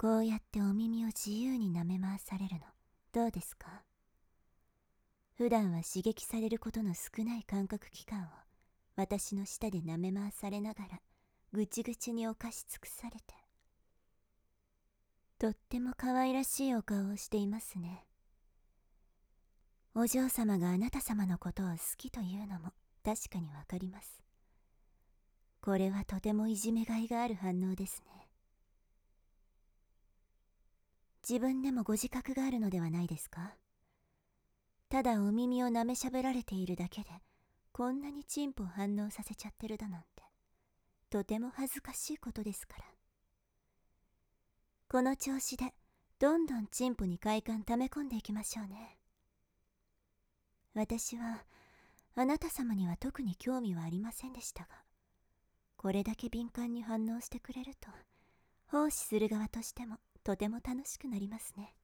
こうやってお耳を自由に舐め回されるの、どうですか？普段は刺激されることの少ない感覚器官を私の舌で舐め回されながらぐちぐちに犯し尽くされて、とっても可愛らしいお顔をしていますね。お嬢様があなた様のことを好きというのも確かにわかります。これはとてもいじめがいがある反応ですね。自分でもご自覚があるのではないですか？ただお耳を舐めしゃべられているだけでこんなにチンポを反応させちゃってるだなんて、とても恥ずかしいことですから。この調子でどんどんチンポに快感溜め込んでいきましょうね。私はあなた様には特に興味はありませんでしたが、これだけ敏感に反応してくれると奉仕する側としてもとても楽しくなりますね。